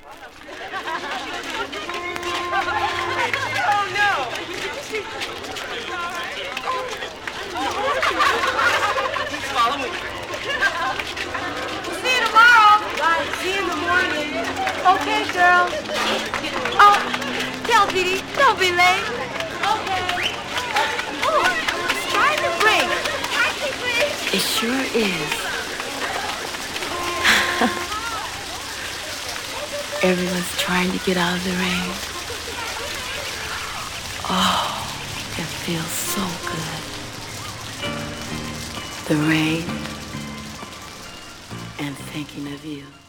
Oh, no. Please follow me. See you tomorrow. Bye. See you in the morning. Okay, girl. Oh, tell Dee Dee, don't be late. Okay. Oh, it's trying to break. It sure is. Everyone's trying to get out of the rain. Oh, it feels so good. The rain and thinking of you.